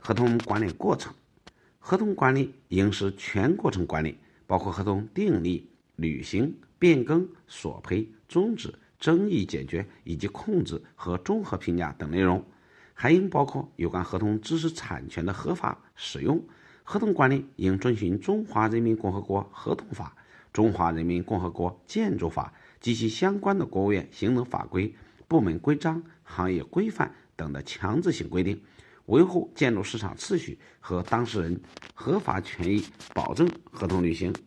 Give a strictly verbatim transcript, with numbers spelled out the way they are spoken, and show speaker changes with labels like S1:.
S1: 合同管理过程。合同管理应是全过程管理，包括合同订立、履行、变更、索赔、终止、争议解决以及控制和综合评价等内容，还应包括有关合同知识产权的合法使用。合同管理应遵循中华人民共和国合同法、中华人民共和国建筑法及其相关的国务院行政法规、部门规章、行业规范等的强制性规定，维护建筑市场秩序和当事人合法权益，保证合同履行。